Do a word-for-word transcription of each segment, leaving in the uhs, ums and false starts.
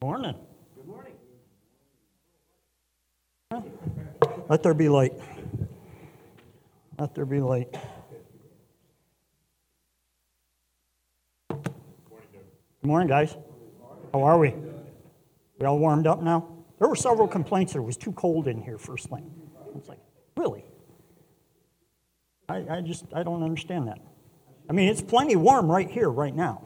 Morning. Good morning. Let there be light. Let there be light. Good morning, guys. How are we? We all warmed up now? There were several complaints that it was too cold in here first thing. It's like, really? I, I just, I don't understand that. I mean, it's plenty warm right here, right now.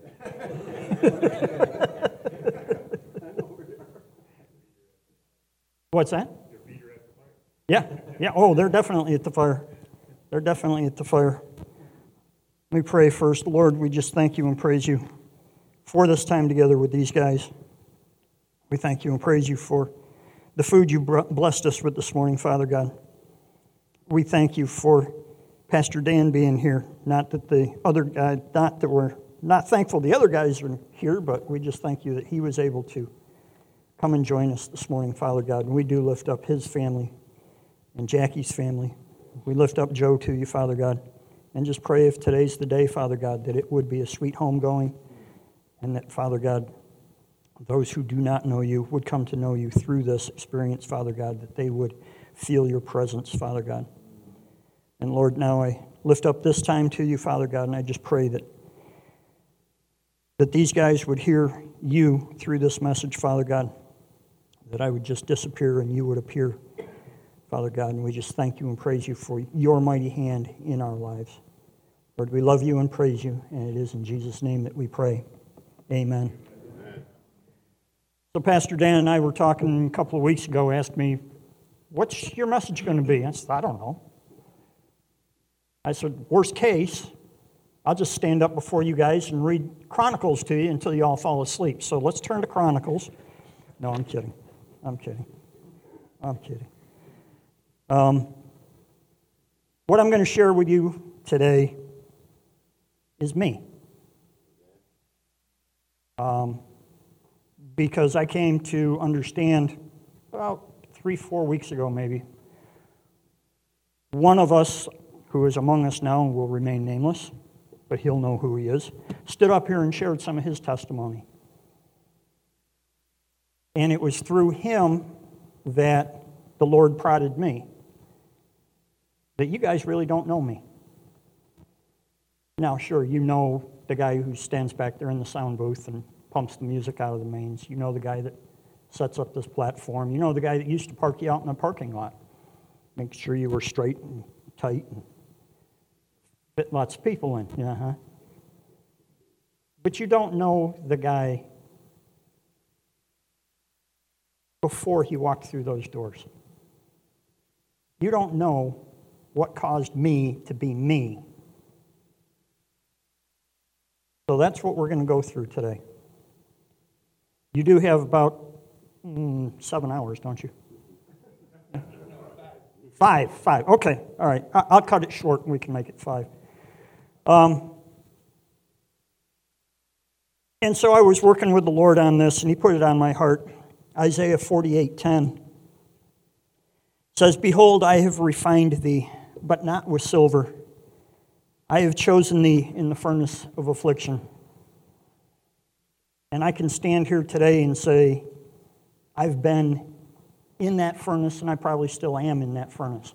What's that? Yeah, yeah. Oh, they're definitely at the fire. They're definitely at the fire. Let me pray first. Lord, we just thank you and praise you for this time together with these guys. We thank you and praise you for the food you blessed us with this morning, Father God. We thank you for Pastor Dan being here. Not that the other guy, not that we're not thankful the other guys are here, but we just thank you that he was able to come and join us this morning, Father God. And we do lift up his family and Jackie's family. We lift up Joe to you, Father God, and just pray if today's the day, Father God, that it would be a sweet homegoing, and that, Father God, those who do not know you would come to know you through this experience, Father God, that they would feel your presence, Father God. And Lord, now I lift up this time to you, Father God, and I just pray that that these guys would hear you through this message, Father God, that I would just disappear and you would appear, Father God, and we just thank you and praise you for your mighty hand in our lives. Lord, we love you and praise you, and it is in Jesus' name that we pray. Amen. Amen. So Pastor Dan and I were talking a couple of weeks ago, asked me, what's your message going to be? I said, I don't know. I said, worst case, I'll just stand up before you guys and read Chronicles to you until you all fall asleep. So let's turn to Chronicles. No, I'm kidding. I'm kidding. I'm kidding. Um, what I'm going to share with you today is me. Um, because I came to understand about three, four weeks ago maybe, one of us who is among us now and will remain nameless, but he'll know who he is, stood up here and shared some of his testimony. And it was through him that the Lord prodded me, that you guys really don't know me. Now, sure, you know the guy who stands back there in the sound booth and pumps the music out of the mains. You know the guy that sets up this platform. You know the guy that used to park you out in the parking lot, make sure you were straight and tight and fit lots of people in. Yeah, huh? But you don't know the guy before he walked through those doors. You don't know what caused me to be me. So that's what we're going to go through today. You do have about mm, seven hours, don't you? Five, five. Okay, all right. I'll cut it short and we can make it five. Um, and so I was working with the Lord on this, and he put it on my heart. Isaiah forty-eight ten says, behold, I have refined thee, but not with silver. I have chosen thee in the furnace of affliction. And I can stand here today and say, I've been in that furnace, and I probably still am in that furnace.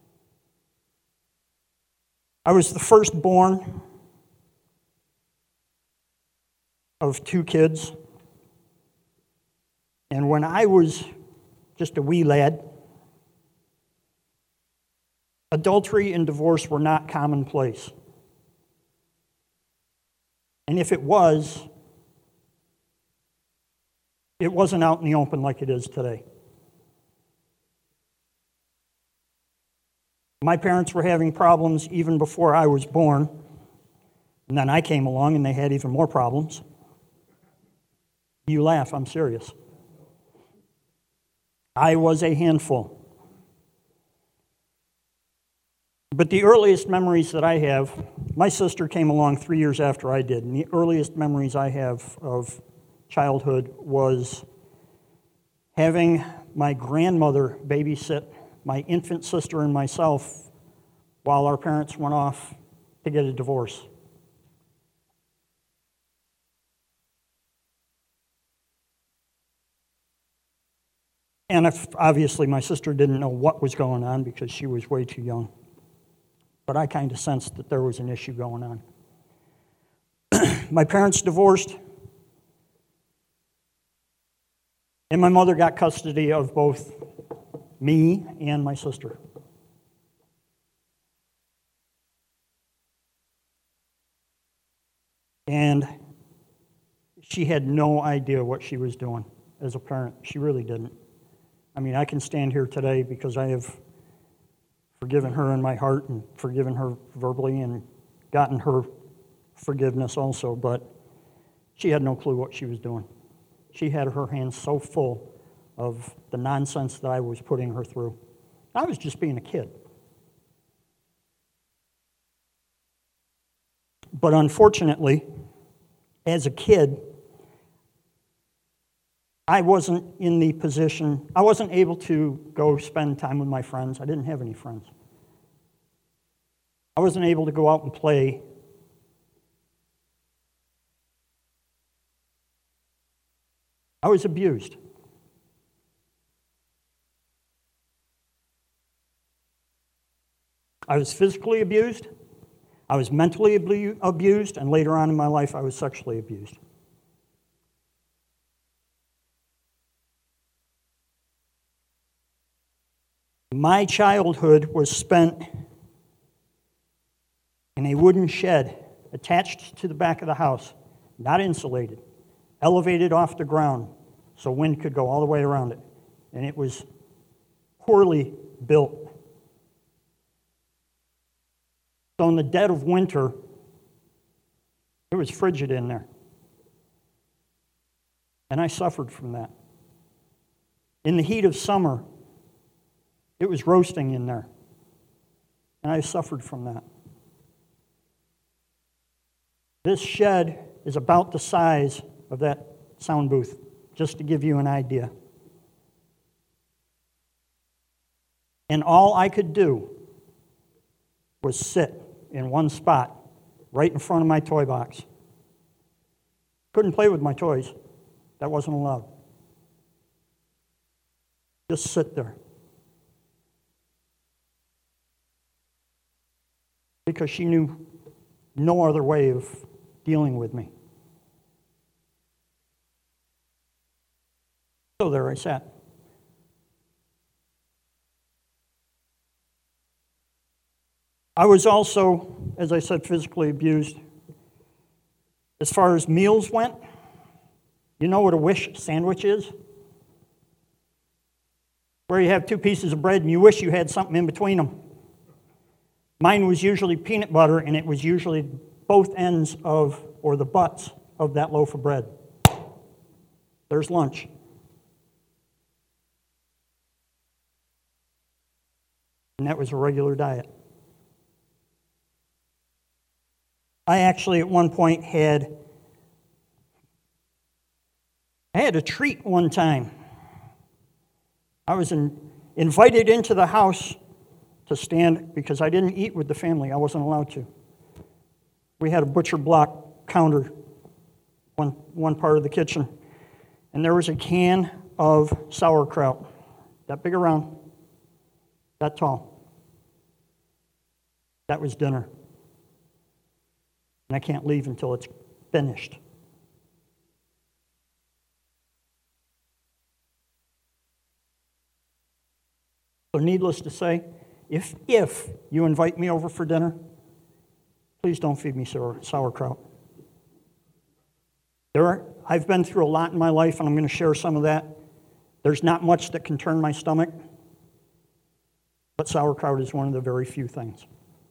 I was the firstborn of two kids. And when I was just a wee lad, adultery and divorce were not commonplace. And if it was, it wasn't out in the open like it is today. My parents were having problems even before I was born. And then I came along and they had even more problems. You laugh, I'm serious. I was a handful. But the earliest memories that I have, my sister came along three years after I did, and the earliest memories I have of childhood was having my grandmother babysit my infant sister and myself while our parents went off to get a divorce. And if, obviously my sister didn't know what was going on because she was way too young. But I kind of sensed that there was an issue going on. My parents divorced, and my mother got custody of both me and my sister. And she had no idea what she was doing as a parent. She really didn't. I mean, I can stand here today because I have forgiven her in my heart and forgiven her verbally and gotten her forgiveness also, but she had no clue what she was doing. She had her hands so full of the nonsense that I was putting her through. I was just being a kid. But unfortunately, as a kid, I wasn't in the position, I wasn't able to go spend time with my friends. I didn't have any friends. I wasn't able to go out and play. I was abused. I was physically abused. I was mentally abu- abused, and later on in my life, I was sexually abused. My childhood was spent in a wooden shed attached to the back of the house, not insulated, elevated off the ground so wind could go all the way around it. And it was poorly built. So in the dead of winter, it was frigid in there. And I suffered from that. In the heat of summer, it was roasting in there. And I suffered from that. This shed is about the size of that sound booth, just to give you an idea. And all I could do was sit in one spot, right in front of my toy box. Couldn't play with my toys. That wasn't allowed. Just sit there. Because she knew no other way of dealing with me. So there I sat. I was also, as I said, physically abused. As far as meals went, you know what a wish sandwich is? Where you have two pieces of bread and you wish you had something in between them. Mine was usually peanut butter, and it was usually both ends of, or the butts of that loaf of bread. There's lunch. And that was a regular diet. I actually at one point had, I had a treat one time. I was in, invited into the house to stand, because I didn't eat with the family. I wasn't allowed to. We had a butcher block counter, one, one part of the kitchen, and there was a can of sauerkraut, that big around, that tall. That was dinner. And I can't leave until it's finished. So needless to say, If, if you invite me over for dinner, please don't feed me sour, sauerkraut. There are, I've been through a lot in my life, and I'm going to share some of that. There's not much that can turn my stomach, but sauerkraut is one of the very few things.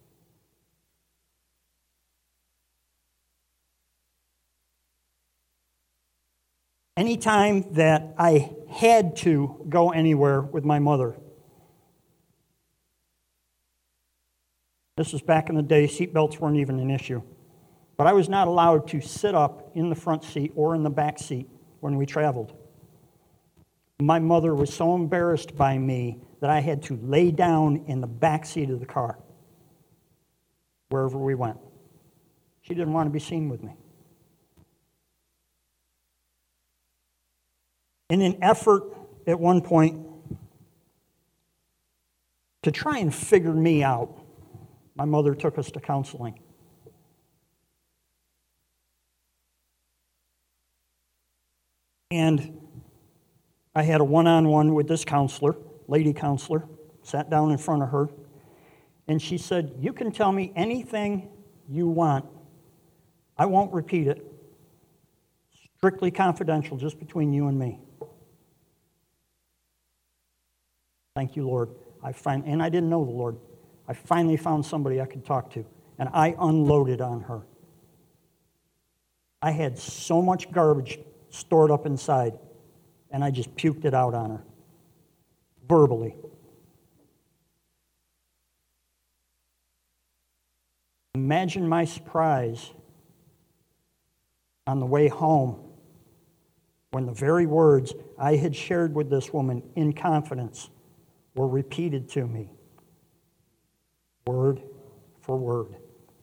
Anytime that I had to go anywhere with my mother, this was back in the day, seatbelts weren't even an issue. But I was not allowed to sit up in the front seat or in the back seat when we traveled. My mother was so embarrassed by me that I had to lay down in the back seat of the car wherever we went. She didn't want to be seen with me. In an effort at one point to try and figure me out, my mother took us to counseling. And I had a one-on-one with this counselor, lady counselor, sat down in front of her, and she said, "You can tell me anything you want. I won't repeat it. Strictly confidential, just between you and me." Thank you, Lord. I find, and I didn't know the Lord. I finally found somebody I could talk to, and I unloaded on her. I had so much garbage stored up inside, and I just puked it out on her, verbally. Imagine my surprise on the way home when the very words I had shared with this woman in confidence were repeated to me, word for word.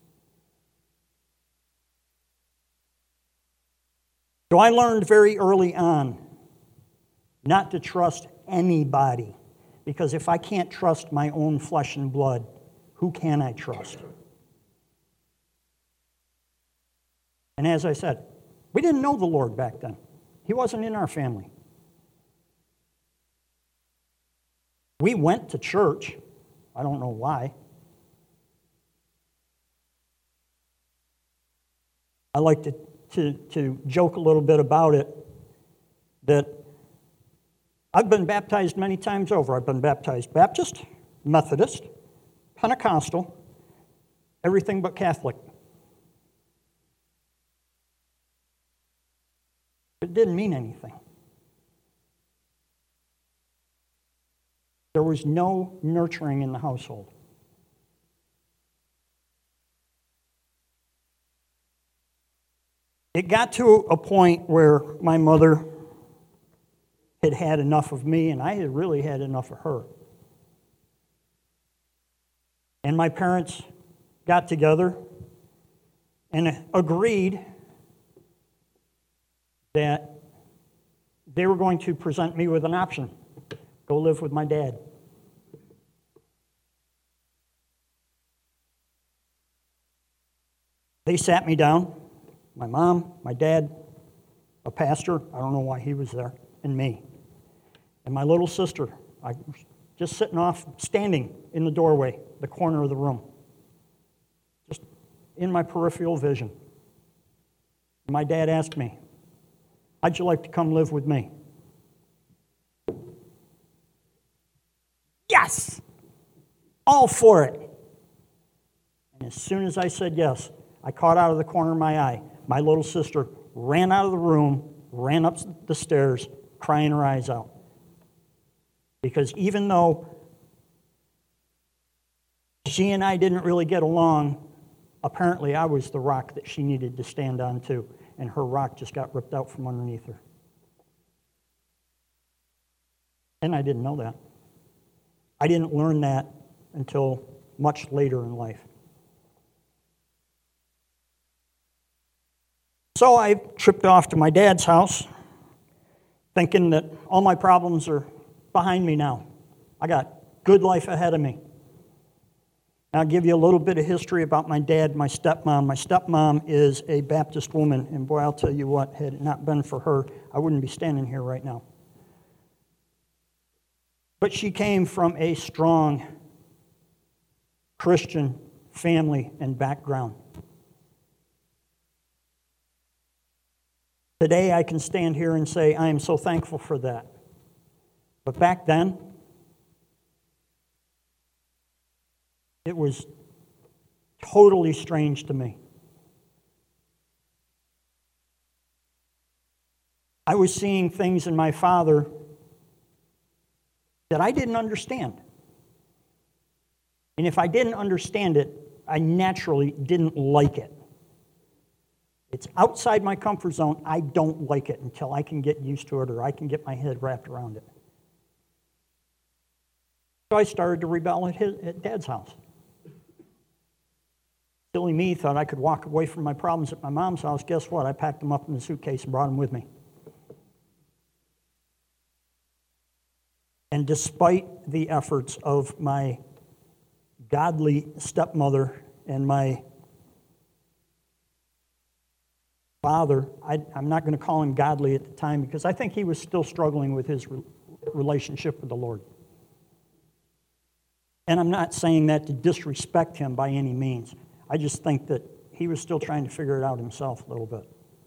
So I learned very early on not to trust anybody, because if I can't trust my own flesh and blood, who can I trust? And as I said, we didn't know the Lord back then. He wasn't in our family. We went to church. I don't know why. I like to, to, to joke a little bit about it, that I've been baptized many times over. I've been baptized Baptist, Methodist, Pentecostal, everything but Catholic. It didn't mean anything. There was no nurturing in the household. It got to a point where my mother had had enough of me, and I had really had enough of her. And my parents got together and agreed that they were going to present me with an option. Go live with my dad. They sat me down, my mom, my dad, a pastor, I don't know why he was there, and me. And my little sister, I was just sitting off, standing in the doorway, the corner of the room, just in my peripheral vision. And my dad asked me, "How'd you like to come live with me?" Yes! All for it. And as soon as I said yes, I caught out of the corner of my eye, my little sister ran out of the room, ran up the stairs, crying her eyes out. Because even though she and I didn't really get along, apparently I was the rock that she needed to stand on too, and her rock just got ripped out from underneath her. And I didn't know that. I didn't learn that until much later in life. So I tripped off to my dad's house, thinking that all my problems are behind me now. I got good life ahead of me. And I'll give you a little bit of history about my dad, my stepmom. My stepmom is a Baptist woman, and boy, I'll tell you what, had it not been for her, I wouldn't be standing here right now. But she came from a strong Christian family and background. Today I can stand here and say I am so thankful for that. But back then, it was totally strange to me. I was seeing things in my father that I didn't understand. And if I didn't understand it, I naturally didn't like it. It's outside my comfort zone. I don't like it until I can get used to it or I can get my head wrapped around it. So I started to rebel at, his, at Dad's house. Silly me thought I could walk away from my problems at my mom's house. Guess what? I packed them up in the suitcase and brought them with me. And despite the efforts of my godly stepmother and my father, I, I'm not going to call him godly at the time because I think he was still struggling with his re- relationship with the Lord. And I'm not saying that to disrespect him by any means. I just think that he was still trying to figure it out himself a little bit.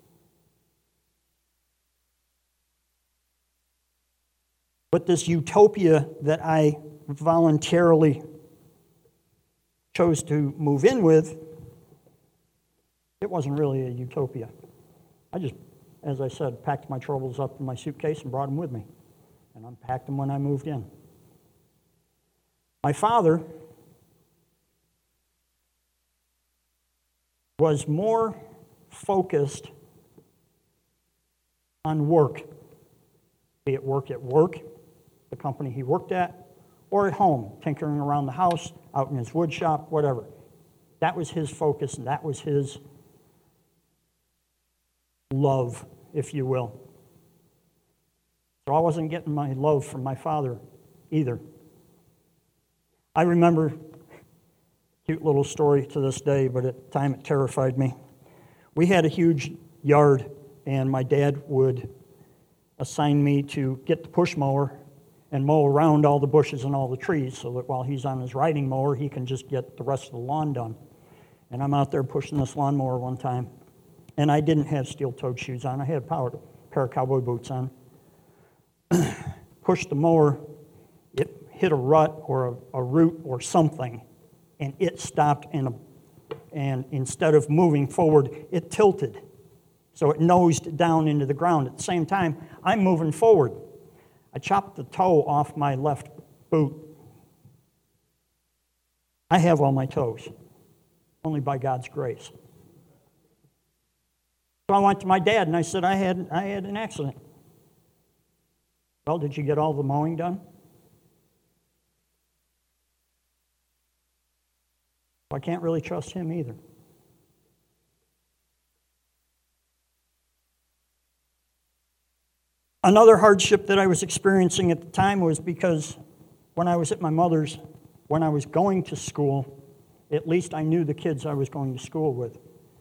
But this utopia that I voluntarily chose to move in with, it wasn't really a utopia. I just, as I said, packed my troubles up in my suitcase and brought them with me. And unpacked them when I moved in. My father was more focused on work, be it work at work, the company he worked at, or at home, tinkering around the house, out in his wood shop, whatever. That was his focus, and that was his love, if you will. So I wasn't getting my love from my father either. I remember, cute little story to this day, but at the time it terrified me. We had a huge yard, and my dad would assign me to get the push mower and mow around all the bushes and all the trees so that while he's on his riding mower, he can just get the rest of the lawn done. And I'm out there pushing this lawnmower one time, and I didn't have steel-toed shoes on. I had a power, pair of cowboy boots on. Pushed the mower, it hit a rut or a, a root or something, and it stopped, in a, and instead of moving forward, it tilted. So it nosed down into the ground. At the same time, I'm moving forward. I chopped the toe off my left boot. I have all my toes, only by God's grace. So I went to my dad and I said, I had, I had an accident. Well, did you get all the mowing done? I can't really trust him either. Another hardship that I was experiencing at the time was because when I was at my mother's, when I was going to school, at least I knew the kids I was going to school with.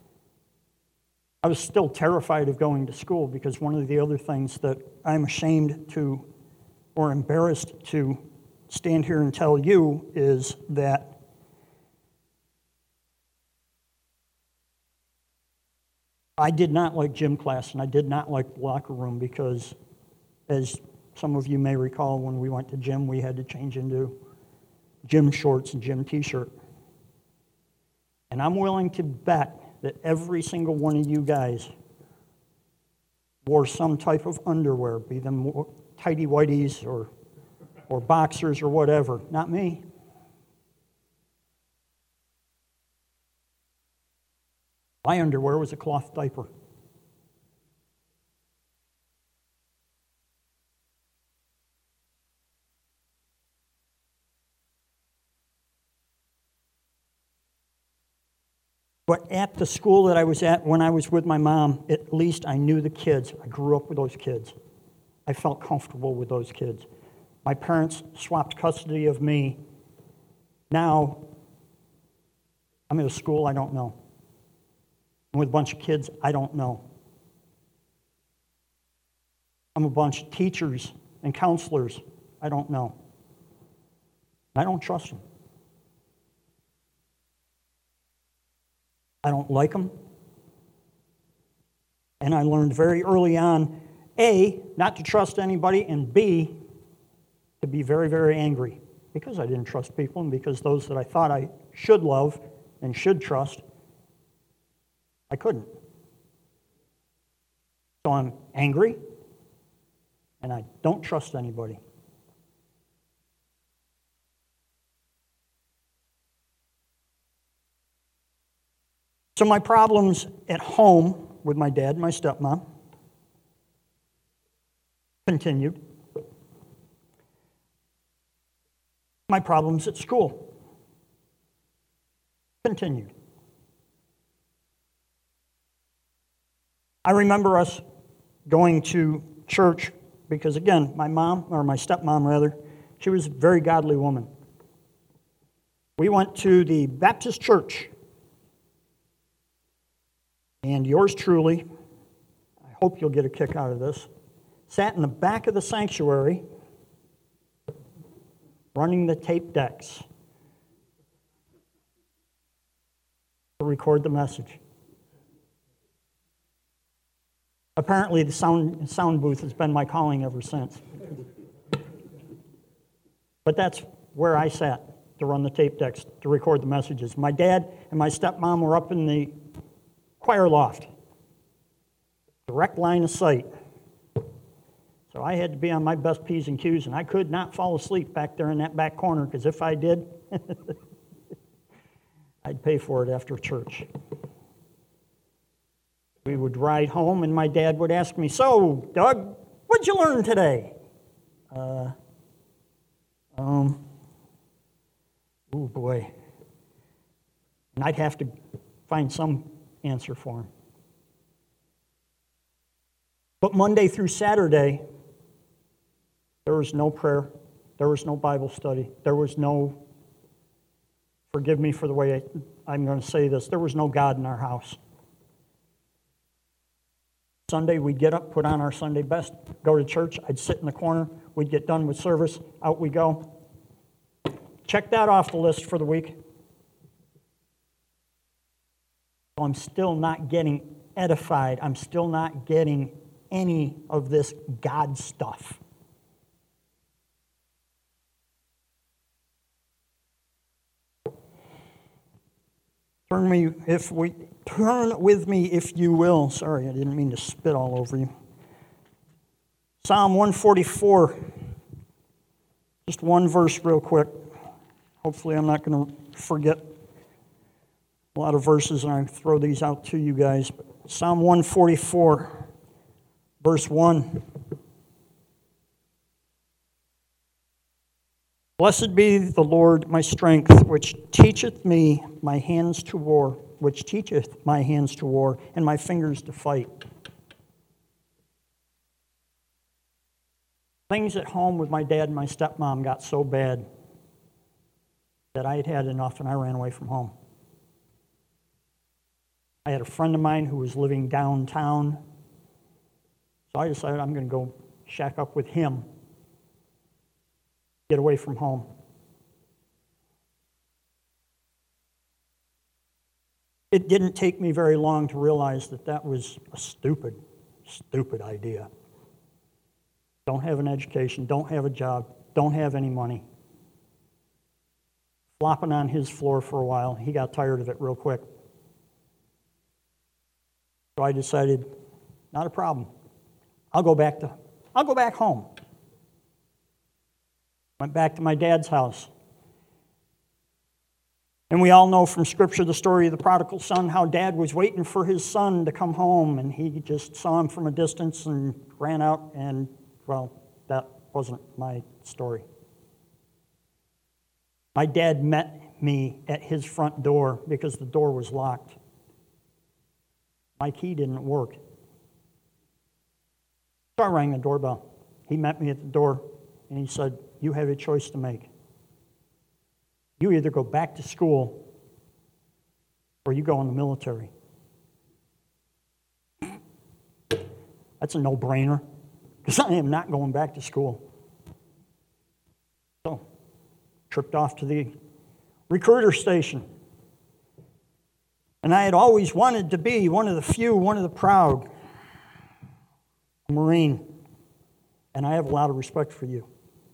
I was still terrified of going to school because one of the other things that I'm ashamed to or embarrassed to stand here and tell you is that I did not like gym class and I did not like the locker room because, as some of you may recall, when we went to gym, we had to change into gym shorts and gym t-shirt. And I'm willing to bet that every single one of you guys wore some type of underwear, be them tighty whities or, or boxers or whatever. Not me. My underwear was a cloth diaper. But at the school that I was at when I was with my mom, at least I knew the kids. I grew up with those kids. I felt comfortable with those kids. My parents swapped custody of me. Now, I'm at a school I don't know. I'm with a bunch of kids I don't know. I'm a bunch of teachers and counselors I don't know. I don't trust them. I don't like them. And I learned very early on, A, not to trust anybody, and B, to be very, very angry because I didn't trust people and because those that I thought I should love and should trust, I couldn't. So I'm angry and I don't trust anybody. So my problems at home with my dad and my stepmom continued. My problems at school continued. I remember us going to church because, again, my mom, or my stepmom rather, she was a very godly woman. We went to the Baptist church. And yours truly, I hope you'll get a kick out of this, sat in the back of the sanctuary running the tape decks to record the message. Apparently, the sound, sound booth has been my calling ever since. But that's where I sat to run the tape decks, to record the messages. My dad and my stepmom were up in the choir loft, direct line of sight. So I had to be on my best P's and Q's, and I could not fall asleep back there in that back corner, because if I did, I'd pay for it after church. We would ride home, and my dad would ask me, "So, Doug, what'd you learn today?" Uh, um, oh boy. And I'd have to find some answer for him. But Monday through Saturday, there was no prayer, there was no Bible study, there was no, forgive me for the way I, I'm going to say this, there was no God in our house. Sunday, we'd get up, put on our Sunday best, go to church. I'd sit in the corner. We'd get done with service. Out we go. Check that off the list for the week. I'm still not getting edified. I'm still not getting any of this God stuff. Turn me, if we turn with me, if you will. Sorry, I didn't mean to spit all over you. Psalm one forty-four. Just one verse, real quick. Hopefully, I'm not going to forget a lot of verses, and I throw these out to you guys. Psalm one forty-four, verse one. Blessed be the Lord my strength, which teacheth me my hands to war, which teacheth my hands to war, and my fingers to fight. Things at home with my dad and my stepmom got so bad that I had had enough, and I ran away from home. I had a friend of mine who was living downtown, so I decided I'm going to go shack up with him. Get away from home. It didn't take me very long to realize that that was a stupid, stupid idea. Don't have an education, don't have a job, don't have any money. Flopping on his floor for a while, he got tired of it real quick. So I decided, not a problem. I'll go back to, I'll go back home. Went back to my dad's house. And we all know from Scripture the story of the prodigal son, how dad was waiting for his son to come home, and he just saw him from a distance and ran out, and, well, that wasn't my story. My dad met me at his front door because the door was locked. My key didn't work. So I rang the doorbell. He met me at the door, and he said, "You have a choice to make. You either go back to school or you go in the military." That's a no-brainer, because I am not going back to school. So, tripped off to the recruiter station. And I had always wanted to be one of the few, one of the proud, a Marine. And I have a lot of respect for you.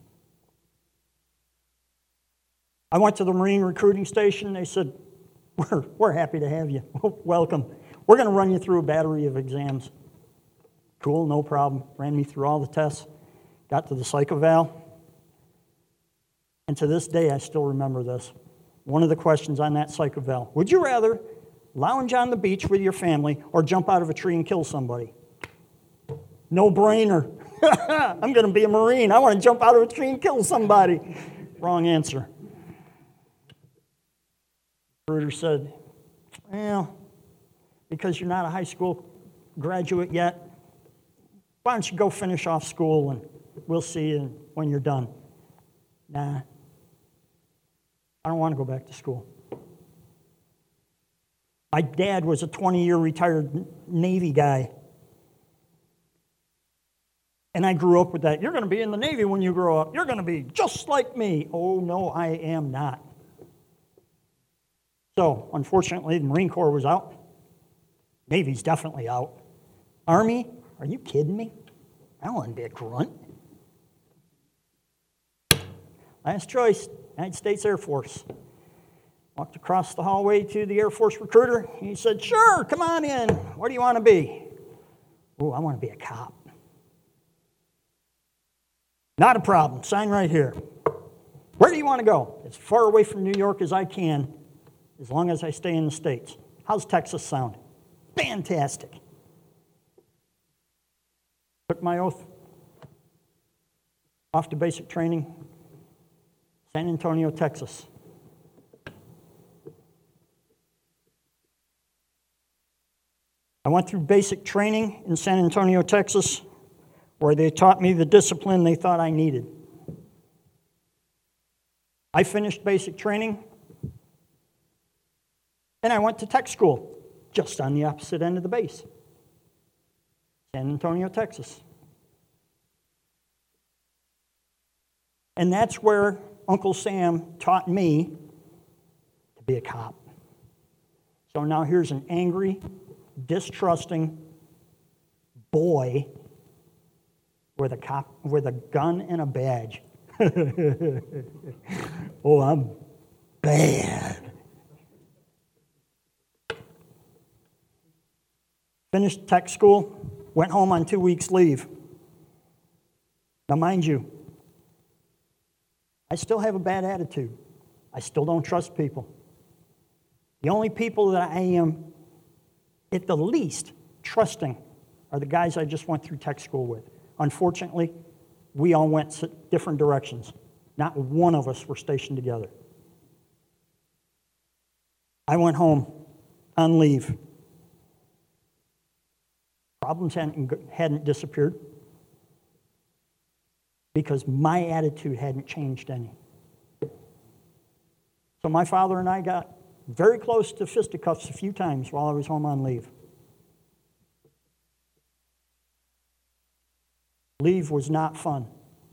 I went to the Marine recruiting station. They said, we're, we're happy to have you. Welcome. We're going to run you through a battery of exams. Cool, no problem. Ran me through all the tests. Got to the psych eval. And to this day, I still remember this. One of the questions on that psych eval: would you rather lounge on the beach with your family or jump out of a tree and kill somebody? No brainer. I'm going to be a Marine. I want to jump out of a tree and kill somebody. Wrong answer. The recruiter said, well, because you're not a high school graduate yet, why don't you go finish off school and we'll see you when you're done. Nah. I don't want to go back to school. My dad was a twenty-year retired Navy guy. And I grew up with that. You're going to be in the Navy when you grow up. You're going to be just like me. Oh, no, I am not. So, unfortunately, the Marine Corps was out. Navy's definitely out. Army? Are you kidding me? I don't want to be a grunt. Last choice, United States Air Force. Walked across the hallway to the Air Force recruiter. He said, sure, come on in. What do you want to be? Oh, I want to be a cop. Not a problem. Sign right here. Where do you want to go? As far away from New York as I can, as long as I stay in the States. How's Texas sound? Fantastic. Took my oath. Off to basic training. San Antonio, Texas. I went through basic training in San Antonio, Texas, where they taught me the discipline they thought I needed. I finished basic training, and I went to tech school, just on the opposite end of the base. San Antonio, Texas. And that's where Uncle Sam taught me to be a cop. So now here's an angry, distrusting boy with a cop, with a gun and a badge. Oh, I'm bad. Finished tech school, went home on two weeks leave. Now, mind you, I still have a bad attitude. I still don't trust people. The only people that I am, at the least, trusting are the guys I just went through tech school with. Unfortunately, we all went different directions. Not one of us were stationed together. I went home on leave. Problems hadn't, hadn't disappeared because my attitude hadn't changed any. So my father and I got very close to fisticuffs a few times while I was home on leave. Leave was not fun.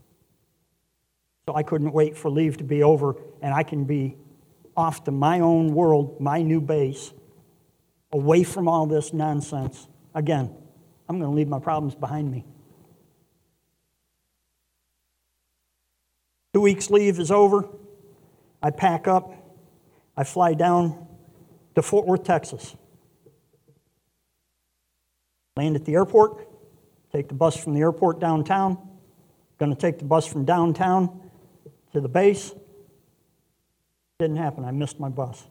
So I couldn't wait for leave to be over and I can be off to my own world, my new base, away from all this nonsense. Again, I'm going to leave my problems behind me. Two weeks leave is over. I pack up. I fly down to Fort Worth, Texas. Land at the airport. Take the bus from the airport downtown. Going to take the bus from downtown to the base. Didn't happen. I missed my bus.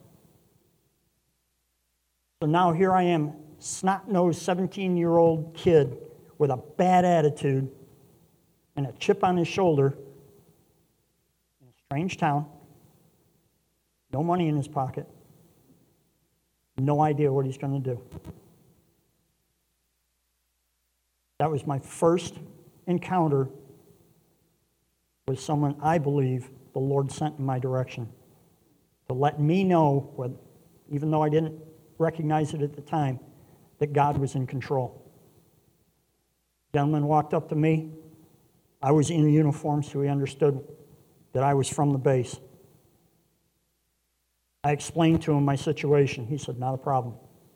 So now here I am, snot-nosed seventeen-year-old kid with a bad attitude and a chip on his shoulder in a strange town, no money in his pocket, no idea what he's going to do. That was my first encounter with someone I believe the Lord sent in my direction to let me know, what, even though I didn't recognize it at the time, that God was in control. The gentleman walked up to me. I was in uniform, so he understood that I was from the base. I explained to him my situation. He said, not a problem.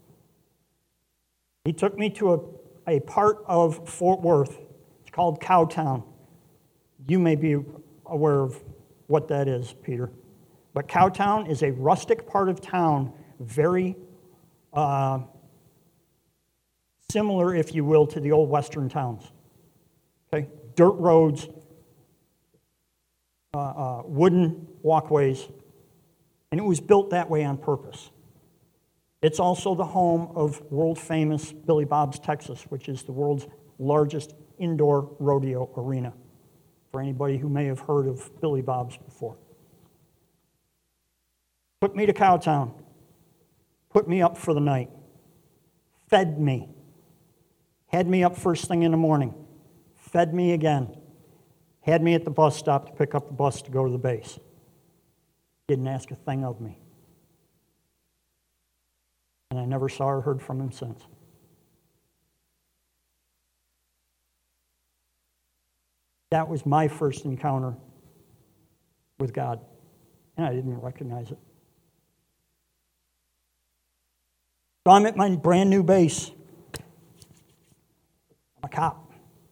He took me to a, a part of Fort Worth. It's called Cowtown. You may be aware of what that is, Peter. But Cowtown is a rustic part of town, very uh, similar, if you will, to the old western towns. Okay, dirt roads, uh, uh, wooden walkways, and it was built that way on purpose. It's also the home of world-famous Billy Bob's Texas, which is the world's largest indoor rodeo arena, for anybody who may have heard of Billy Bob's before. Took me to Cowtown, put me up for the night, fed me, had me up first thing in the morning, fed me again, had me at the bus stop to pick up the bus to go to the base. Didn't ask a thing of me. And I never saw or heard from him since. That was my first encounter with God, and I didn't recognize it. So I'm at my brand new base. I'm a cop.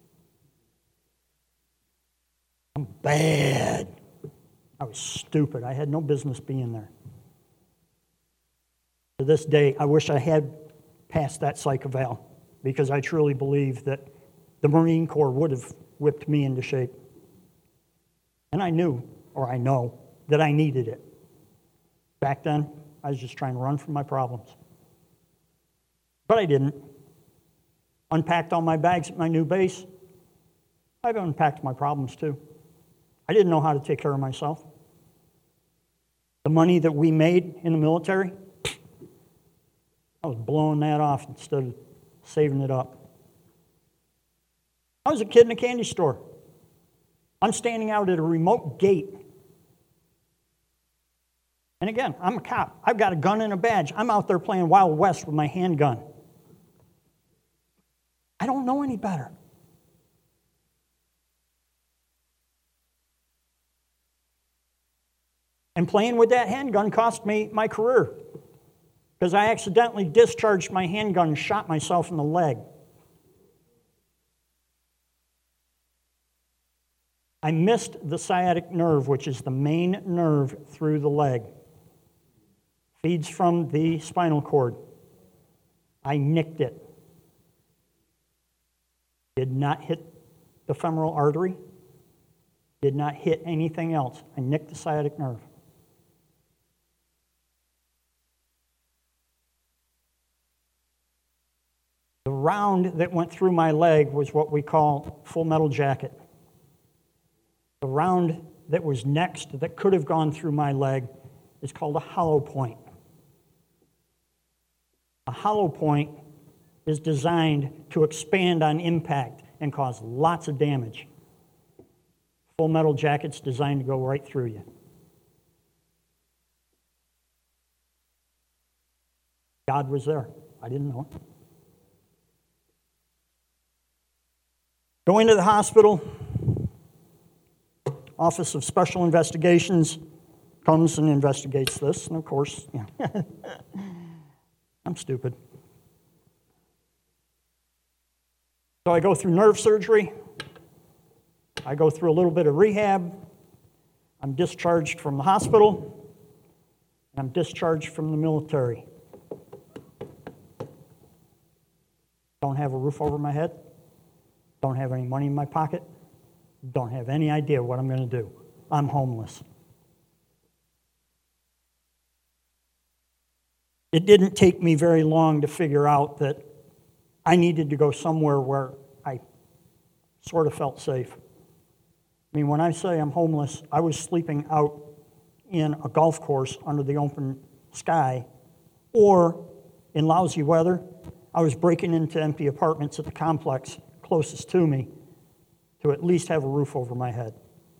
I'm bad. I was stupid. I had no business being there. To this day, I wish I had passed that psych eval, because I truly believe that the Marine Corps would have whipped me into shape. And I knew, or I know, that I needed it. Back then, I was just trying to run from my problems. But I didn't. Unpacked all my bags at my new base. I've unpacked my problems too. I didn't know how to take care of myself. The money that we made in the military, I was blowing that off instead of saving it up. I was a kid in a candy store. I'm standing out at a remote gate. And again, I'm a cop. I've got a gun and a badge. I'm out there playing Wild West with my handgun. I don't know any better. And playing with that handgun cost me my career, because I accidentally discharged my handgun and shot myself in the leg. I missed the sciatic nerve, which is the main nerve through the leg. Feeds from the spinal cord. I nicked it. Did not hit the femoral artery. Did not hit anything else. I nicked the sciatic nerve. The round that went through my leg was what we call full metal jacket. The round that was next that could have gone through my leg is called a hollow point. A hollow point is designed to expand on impact and cause lots of damage. Full metal jacket's designed to go right through you. God was there. I didn't know it. Go into the hospital. Office of Special Investigations comes and investigates this, and of course, yeah. I'm stupid. So I go through nerve surgery. I go through a little bit of rehab. I'm discharged from the hospital. And I'm discharged from the military. Don't have a roof over my head. Don't have any money in my pocket. Don't have any idea what I'm going to do. I'm homeless. It didn't take me very long to figure out that I needed to go somewhere where I sort of felt safe. I mean, when I say I'm homeless, I was sleeping out in a golf course under the open sky, or in lousy weather, I was breaking into empty apartments at the complex closest to me to at least have a roof over my head.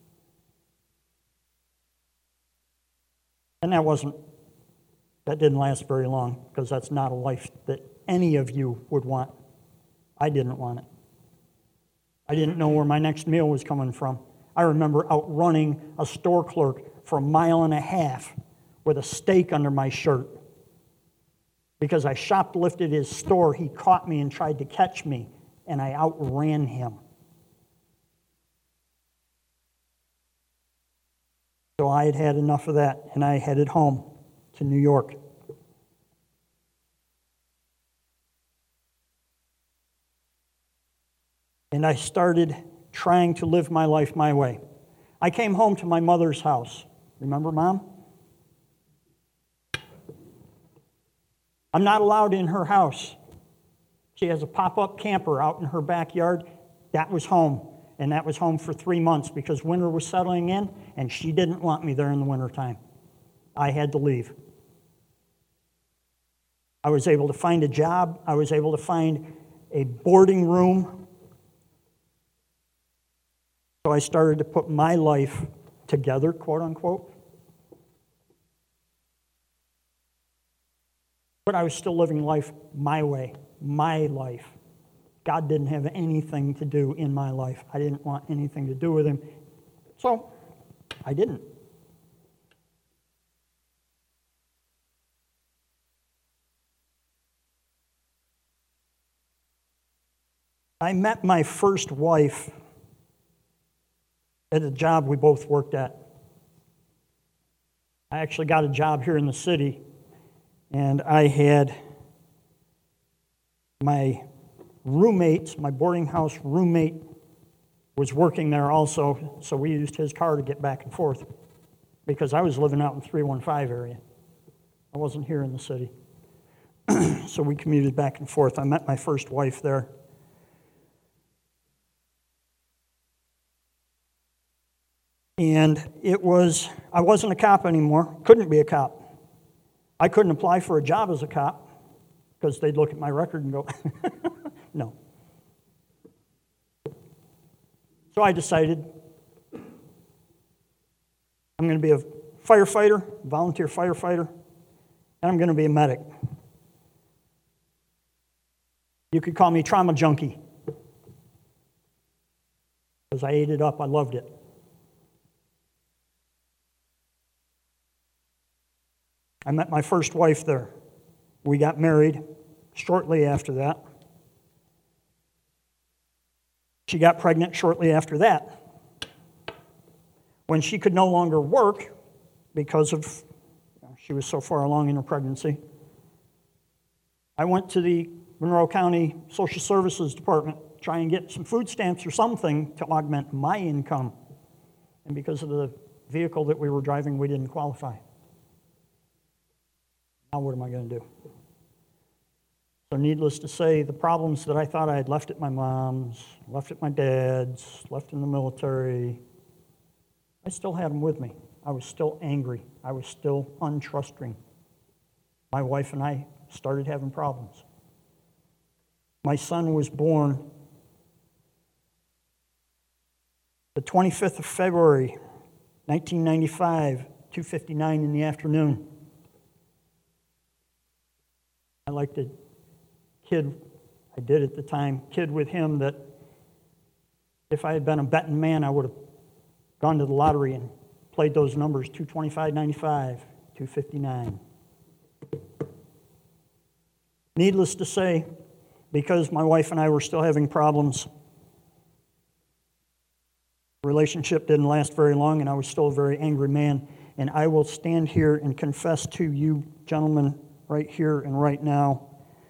And that wasn't, that didn't last very long, because that's not a life that any of you would want. I didn't want it. I didn't know where my next meal was coming from. I remember outrunning a store clerk for a mile and a half with a stake under my shirt. Because I shoplifted his store, he caught me and tried to catch me, and I outran him. So I had had enough of that, and I headed home to New York. And I started trying to live my life my way. I came home to my mother's house. Remember, Mom? I'm not allowed in her house. She has a pop-up camper out in her backyard. That was home. And that was home for three months because winter was settling in, and she didn't want me there in the wintertime. I had to leave. I was able to find a job. I was able to find a boarding room. So I started to put my life together, quote unquote. But I was still living life my way, my life. God didn't have anything to do in my life. I didn't want anything to do with him. So, I didn't. I met my first wife at a job we both worked at. I actually got a job here in the city, and I had my roommate, my boarding house roommate, was working there also, so we used his car to get back and forth because I was living out in the three one five area. I wasn't here in the city. So we commuted back and forth. I met my first wife there. And it was, I wasn't a cop anymore, couldn't be a cop. I couldn't apply for a job as a cop because they'd look at my record and go, no. So I decided I'm going to be a firefighter, volunteer firefighter, and I'm going to be a medic. You could call me trauma junkie because I ate it up, I loved it. I met my first wife there. We got married shortly after that. She got pregnant shortly after that. When she could no longer work because of, you know, she was so far along in her pregnancy, I went to the Monroe County Social Services Department to try and get some food stamps or something to augment my income. And because of the vehicle that we were driving, we didn't qualify. Now what am I going to do? So needless to say, the problems that I thought I had left at my mom's, left at my dad's, left in the military, I still had them with me. I was still angry. I was still untrusting. My wife and I started having problems. My son was born the twenty-fifth of February, nineteen ninety-five, two fifty-nine in the afternoon. I liked to kid, I did at the time, kid with him that if I had been a betting man, I would have gone to the lottery and played those numbers, two twenty-five ninety-five, two fifty-nine. Needless to say, because my wife and I were still having problems, the relationship didn't last very long, and I was still a very angry man. And I will stand here and confess to you, gentlemen, right here and right now,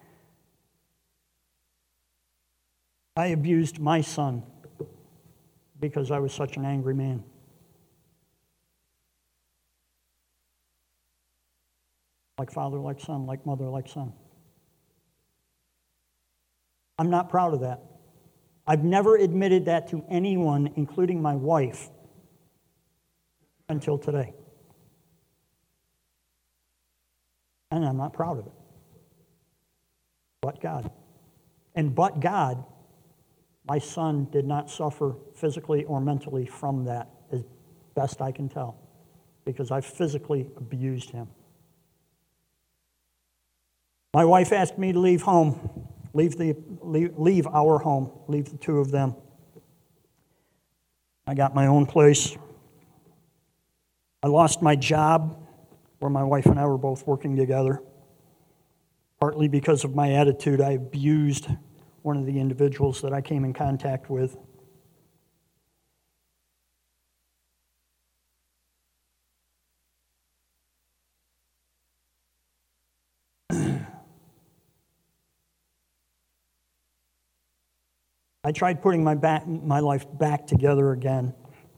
I abused my son because I was such an angry man. Like father, like son, like mother, like son. I'm not proud of that. I've never admitted that to anyone, including my wife, until today. And I'm not proud of it. But God. And but God, my son did not suffer physically or mentally from that, as best I can tell, because I physically abused him. My wife asked me to leave home, leave the leave, leave our home, leave the two of them. I got my own place. I lost my job, where my wife and I were both working together. Partly because of my attitude, I abused one of the individuals that I came in contact with. I tried putting my back, my life back together again.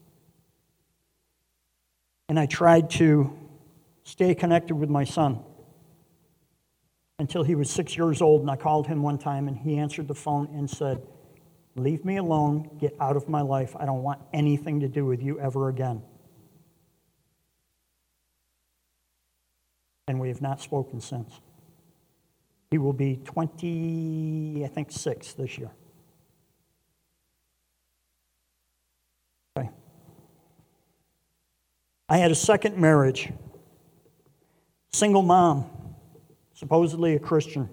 And I tried to stay connected with my son until he was six years old, and I called him one time, and he answered the phone and said, "Leave me alone, get out of my life. I don't want anything to do with you ever again." And we have not spoken since. He will be twenty, I think, six this year. Okay. I had a second marriage. Single mom, supposedly a Christian.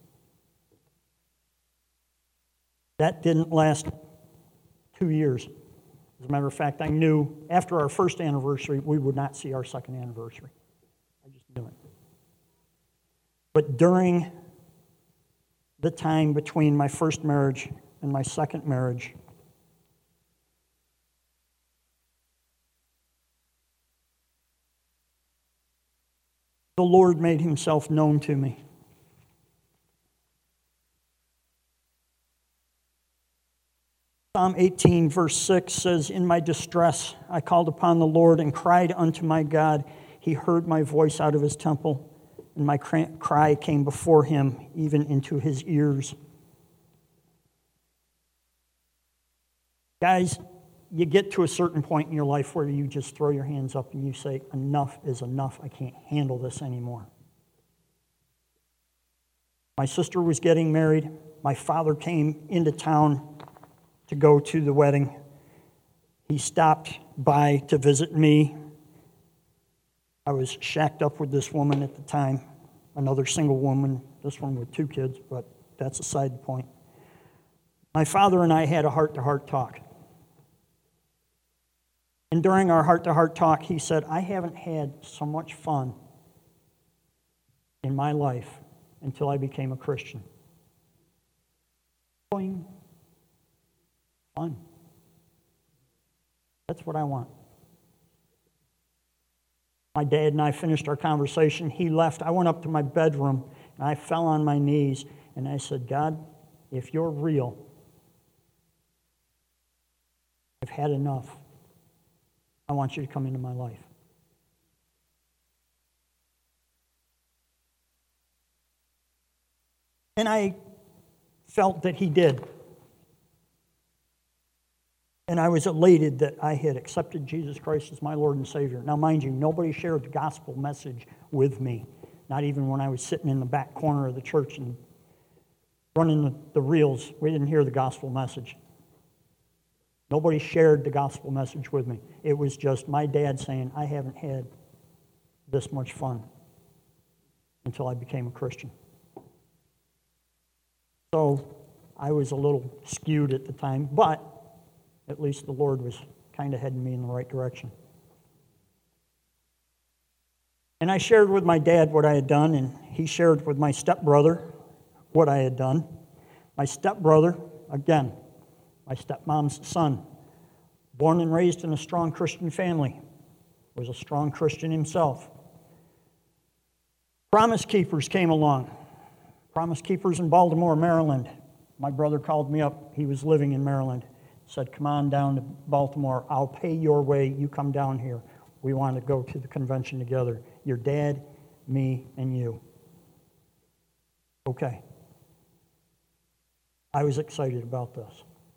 That didn't last two years. As a matter of fact, I knew after our first anniversary, we would not see our second anniversary. I just knew it. But during the time between my first marriage and my second marriage, the Lord made himself known to me. Psalm eighteen, verse six says, "In my distress I called upon the Lord and cried unto my God. He heard my voice out of his temple, and my cry came before him, even into his ears." Guys, you get to a certain point in your life where you just throw your hands up and you say, enough is enough. I can't handle this anymore. My sister was getting married. My father came into town to go to the wedding. He stopped by to visit me. I was shacked up with this woman at the time, another single woman, this one with two kids, but that's a side point. My father and I had a heart-to-heart talk. And during our heart-to-heart talk, he said, I haven't had so much fun in my life until I became a Christian. Boing. Fun. That's what I want. My dad and I finished our conversation. He left. I went up to my bedroom, and I fell on my knees, and I said, God, if you're real, I've had enough. I want you to come into my life. And I felt that he did. And I was elated that I had accepted Jesus Christ as my Lord and Savior. Now, mind you, nobody shared the gospel message with me. Not even when I was sitting in the back corner of the church and running the, the reels. We didn't hear the gospel message. Nobody shared the gospel message with me. It was just my dad saying, I haven't had this much fun until I became a Christian. So I was a little skewed at the time, but at least the Lord was kind of heading me in the right direction. And I shared with my dad what I had done, and he shared with my stepbrother what I had done. My stepbrother, again, my stepmom's son, born and raised in a strong Christian family, was a strong Christian himself. Promise Keepers came along. Promise Keepers in Baltimore, Maryland. My brother called me up. He was living in Maryland. Said, come on down to Baltimore. I'll pay your way. You come down here. We want to go to the convention together. Your dad, me, and you. Okay. I was excited about this.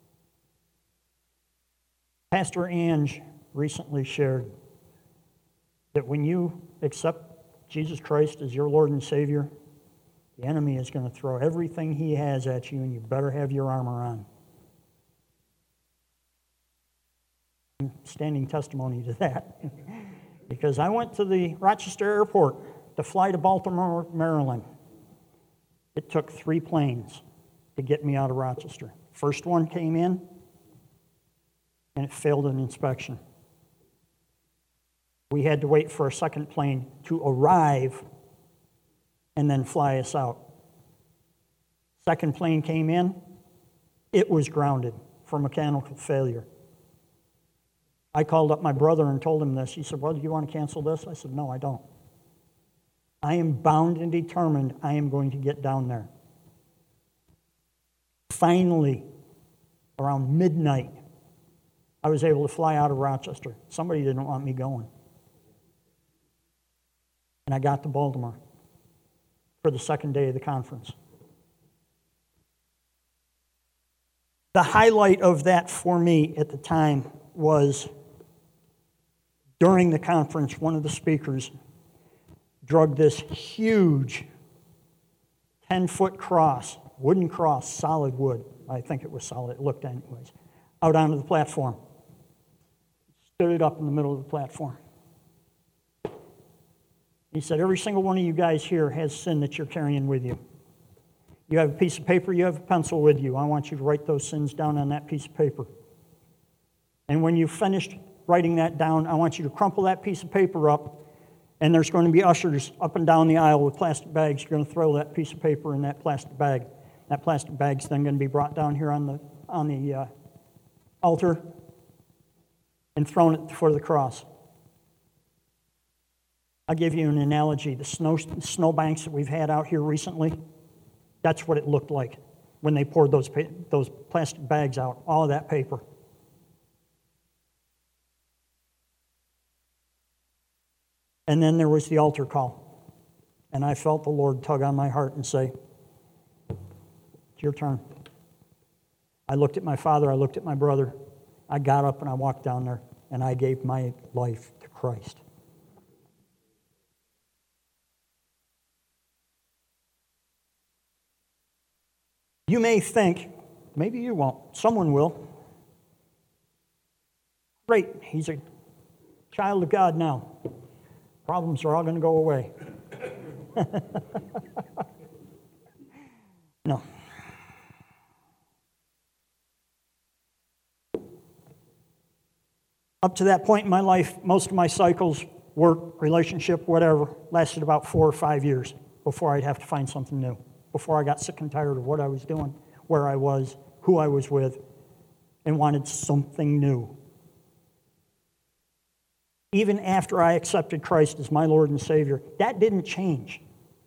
Pastor Ange recently shared that when you accept Jesus Christ as your Lord and Savior, the enemy is going to throw everything he has at you, and you better have your armor on. I'm standing testimony to that. Because I went to the Rochester airport to fly to Baltimore, Maryland. It took three planes to get me out of Rochester. First one came in, and it failed an inspection. We had to wait for a second plane to arrive and then fly us out. Second plane came in, it was grounded for mechanical failure. I called up my brother and told him this. He said, well, do you want to cancel this? I said, no, I don't. I am bound and determined I am going to get down there. Finally, around midnight, I was able to fly out of Rochester. Somebody didn't want me going. And I got to Baltimore for the second day of the conference. The highlight of that for me at the time was during the conference, one of the speakers drug this huge ten-foot cross, wooden cross, solid wood. I think it was solid. It looked anyways. Out onto the platform. Stood it up in the middle of the platform. He said, every single one of you guys here has sin that you're carrying with you. You have a piece of paper, you have a pencil with you. I want you to write those sins down on that piece of paper. And when you've finished writing that down, I want you to crumple that piece of paper up, and there's going to be ushers up and down the aisle with plastic bags. You're going to throw that piece of paper in that plastic bag. That plastic bag's then going to be brought down here on the, on the uh, altar and thrown at for the cross. I'll give you an analogy. The snow, snow banks that we've had out here recently, that's what it looked like when they poured those, those plastic bags out, all of that paper. And then there was the altar call. And I felt the Lord tug on my heart and say, it's your turn. I looked at my father, I looked at my brother. I got up and I walked down there, and I gave my life to Christ. You may think, maybe you won't, someone will. Great, he's a child of God now. Problems are all going to go away. No. Up to that point in my life, most of my cycles, work, relationship, whatever, lasted about four or five years before I'd have to find something new, before I got sick and tired of what I was doing, where I was, who I was with, and wanted something new. Even after I accepted Christ as my Lord and Savior, that didn't change.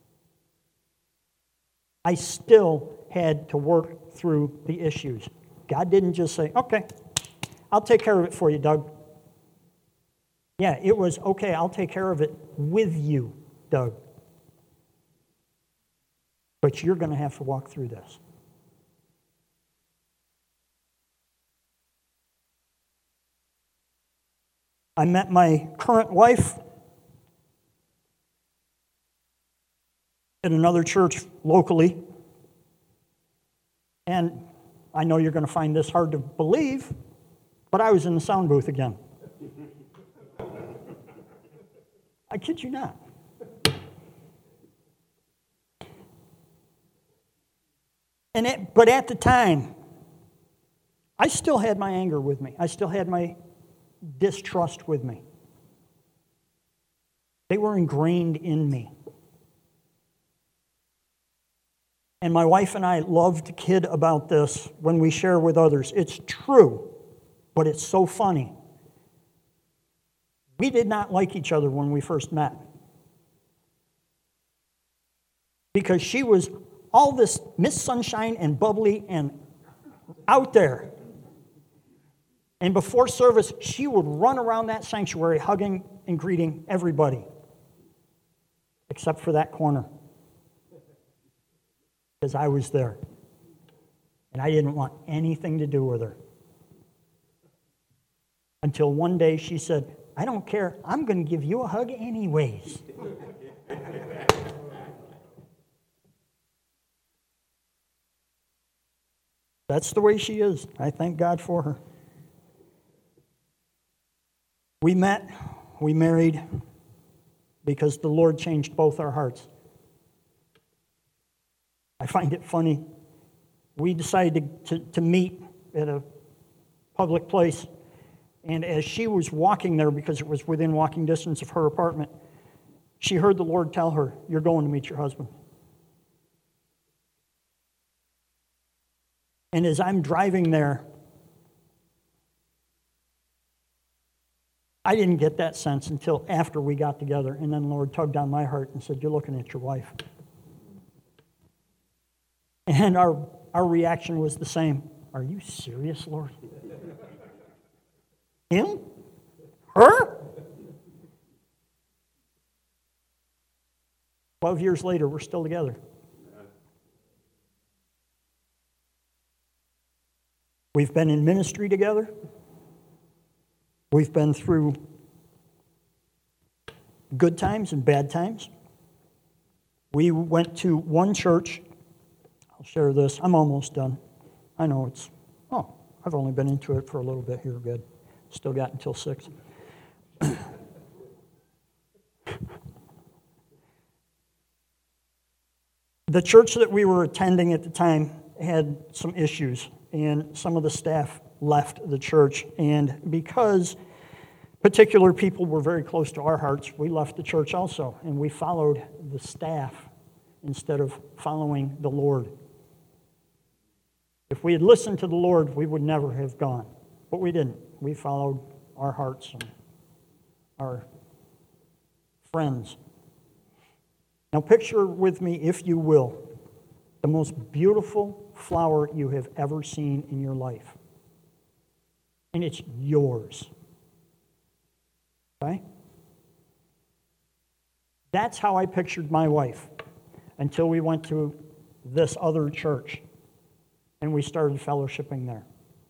I still had to work through the issues. God didn't just say, okay, I'll take care of it for you, Doug. Yeah, it was, okay, I'll take care of it with you, Doug. But you're going to have to walk through this. I met my current wife at another church locally. And I know you're going to find this hard to believe, but I was in the sound booth again. I kid you not. And it, but at the time, I still had my anger with me. I still had my distrust with me. They were ingrained in me. And my wife and I love to kid about this when we share with others. It's true, but it's so funny. We did not like each other when we first met. Because she was all this Miss Sunshine and bubbly and out there. And before service, she would run around that sanctuary hugging and greeting everybody, except for that corner. Because I was there. And I didn't want anything to do with her. Until one day she said, I don't care, I'm going to give you a hug anyways. That's the way she is. I thank God for her. We met, we married, because the Lord changed both our hearts. I find it funny. We decided to, to, to meet at a public place, and as she was walking there, because it was within walking distance of her apartment, she heard the Lord tell her, you're going to meet your husband. And as I'm driving there, I didn't get that sense until after we got together, and then the Lord tugged on my heart and said, you're looking at your wife. And our, our reaction was the same. Are you serious, Lord? Him? Her? Twelve years later, we're still together. We've been in ministry together. We've been through good times and bad times. We went to one church. I'll share this. I'm almost done. I know it's, oh, I've only been into it for a little bit here. Good. Still got until six. The church that we were attending at the time had some issues, and some of the staff left the church. And because particular people were very close to our hearts, we left the church also, and we followed the staff instead of following the Lord. If we had listened to the Lord, we would never have gone, but we didn't. We followed our hearts and our friends. Now picture with me, if you will, the most beautiful flower you have ever seen in your life. And it's yours. Okay? That's how I pictured my wife until we went to this other church and we started fellowshipping there.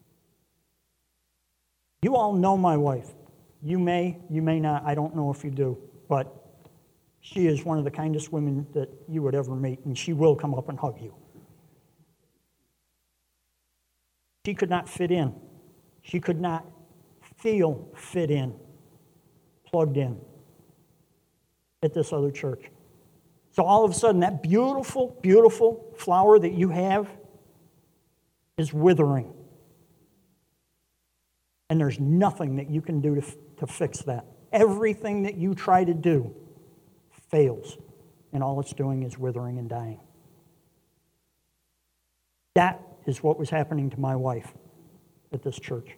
You all know my wife. You may, you may not, I don't know if you do, but she is one of the kindest women that you would ever meet, and she will come up and hug you. She could not fit in. She could not feel fit in, plugged in at this other church. So all of a sudden, that beautiful, beautiful flower that you have is withering. And there's nothing that you can do to, to fix that. Everything that you try to do fails, and all it's doing is withering and dying. That is what was happening to my wife at this church.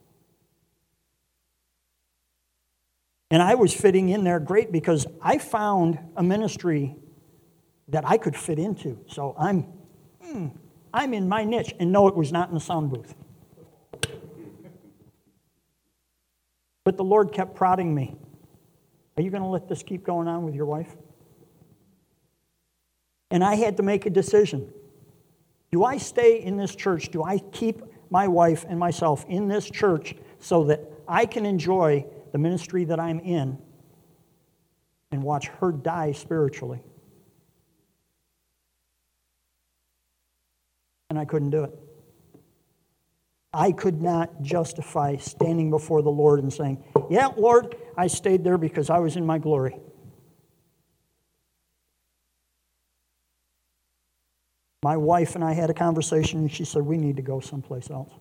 And I was fitting in there great because I found a ministry that I could fit into. So I'm, mm, I'm in my niche, and no, it was not in the sound booth. But the Lord kept prodding me. Are you going to let this keep going on with your wife? And I had to make a decision. Do I stay in this church? Do I keep my wife and myself in this church so that I can enjoy the ministry that I'm in and watch her die spiritually? And I couldn't do it. I could not justify standing before the Lord and saying, yeah, Lord, I stayed there because I was in my glory. My wife and I had a conversation, and she said, we need to go someplace else.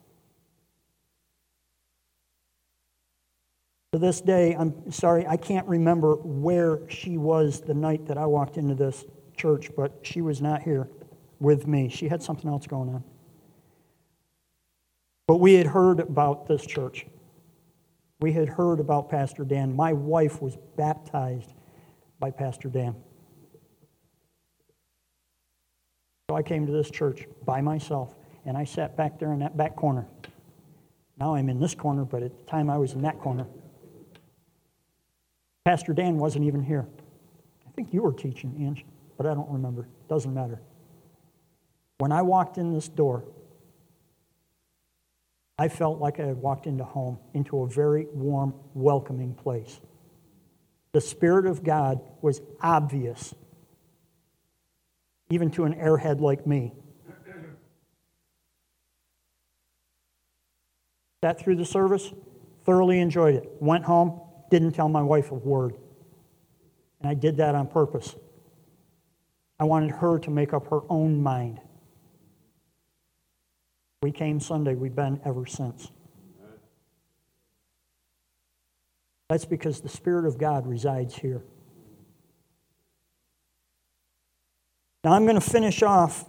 To this day, I'm sorry, I can't remember where she was the night that I walked into this church, but she was not here with me. She had something else going on. But we had heard about this church. We had heard about Pastor Dan. My wife was baptized by Pastor Dan. So I came to this church by myself, and I sat back there in that back corner. Now I'm in this corner, but at the time I was in that corner. Pastor Dan wasn't even here. I think you were teaching, Ange, but I don't remember. Doesn't matter. When I walked in this door, I felt like I had walked into home, into a very warm, welcoming place. The Spirit of God was obvious, even to an airhead like me. Sat through the service, thoroughly enjoyed it. Went home, didn't tell my wife a word. And I did that on purpose. I wanted her to make up her own mind. We came Sunday, we've been ever since. That's because the Spirit of God resides here. Now I'm going to finish off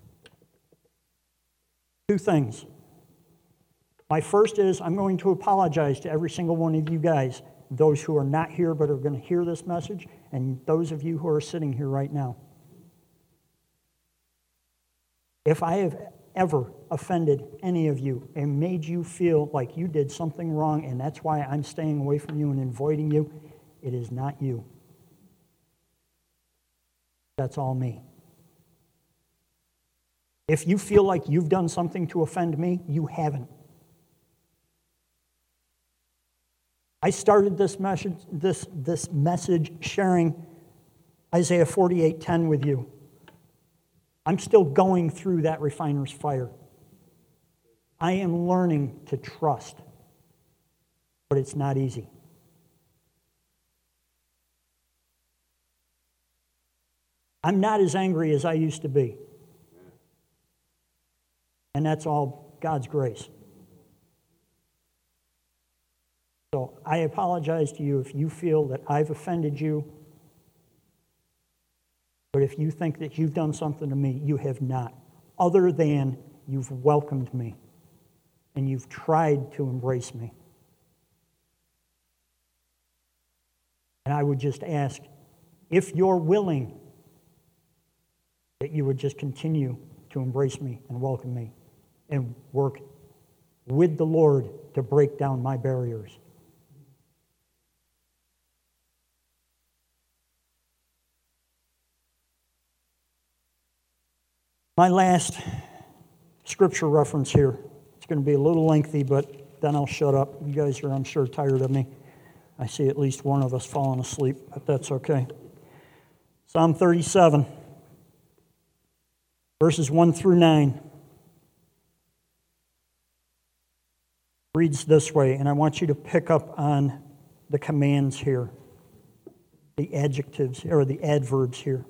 two things. My first is I'm going to apologize to every single one of you guys, those who are not here but are going to hear this message, and those of you who are sitting here right now. If I have ever offended any of you and made you feel like you did something wrong and that's why I'm staying away from you and avoiding you, it is not you. That's all me. If you feel like you've done something to offend me, you haven't. I started this message, this, this message sharing Isaiah forty-eight ten with you. I'm still going through that refiner's fire. I am learning to trust, but it's not easy. I'm not as angry as I used to be. And that's all God's grace. So I apologize to you if you feel that I've offended you. But if you think that you've done something to me, you have not. Other than you've welcomed me and you've tried to embrace me. And I would just ask, if you're willing, that you would just continue to embrace me and welcome me and work with the Lord to break down my barriers. My last scripture reference here, it's going to be a little lengthy, but then I'll shut up. You guys are, I'm sure, tired of me. I see at least one of us falling asleep, but that's okay. Psalm thirty-seven, verses one through nine, reads this way, and I want you to pick up on the commands here, the adjectives, or the adverbs here.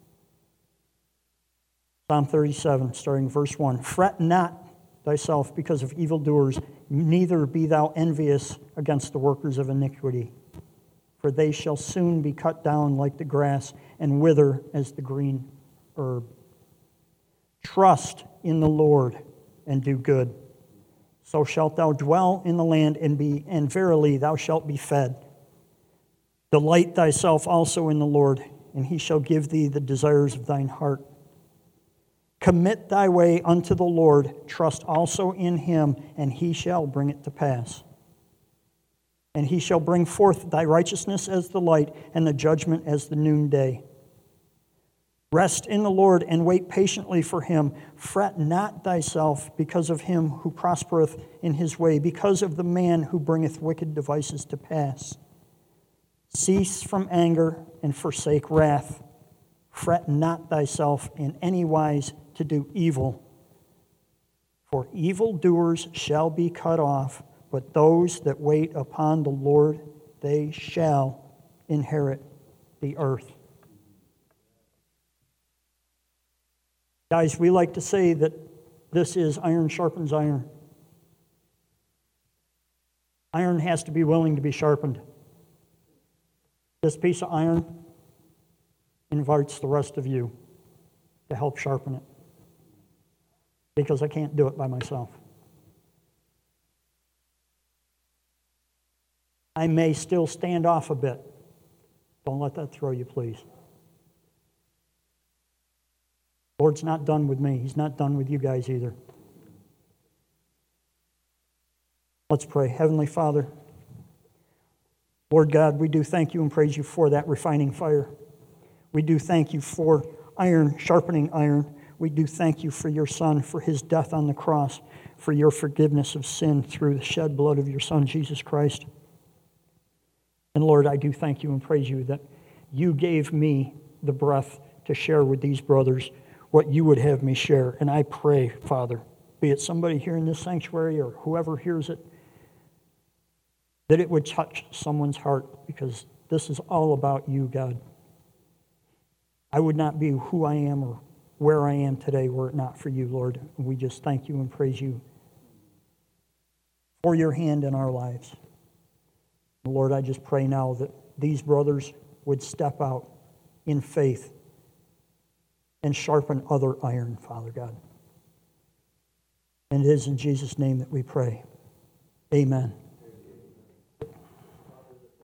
Psalm thirty-seven, starting verse one. Fret not thyself because of evildoers, neither be thou envious against the workers of iniquity. For they shall soon be cut down like the grass and wither as the green herb. Trust in the Lord and do good. So shalt thou dwell in the land and be, and verily thou shalt be fed. Delight thyself also in the Lord, and he shall give thee the desires of thine heart. Commit thy way unto the Lord, trust also in him, and he shall bring it to pass. And he shall bring forth thy righteousness as the light, and the judgment as the noonday. Rest in the Lord, and wait patiently for him. Fret not thyself because of him who prospereth in his way, because of the man who bringeth wicked devices to pass. Cease from anger, and forsake wrath. Fret not thyself in any wise to do evil. For evildoers shall be cut off, but those that wait upon the Lord, they shall inherit the earth. Guys, we like to say that this is iron sharpens iron. Iron has to be willing to be sharpened. This piece of iron invites the rest of you to help sharpen it, because I can't do it by myself. I may still stand off a bit. Don't let that throw you, please. Lord's not done with me. He's not done with you guys either. Let's pray. Heavenly Father, Lord God, we do thank you and praise you for that refining fire. We do thank you for iron sharpening iron. We do thank you for your Son, for his death on the cross, for your forgiveness of sin through the shed blood of your Son, Jesus Christ. And Lord, I do thank you and praise you that you gave me the breath to share with these brothers what you would have me share. And I pray, Father, be it somebody here in this sanctuary or whoever hears it, that it would touch someone's heart, because this is all about you, God. I would not be who I am or where I am today were it not for you, Lord. And we just thank you and praise you for your hand in our lives. Lord, I just pray now that these brothers would step out in faith and sharpen other iron, Father God. And it is in Jesus' name that we pray. Amen.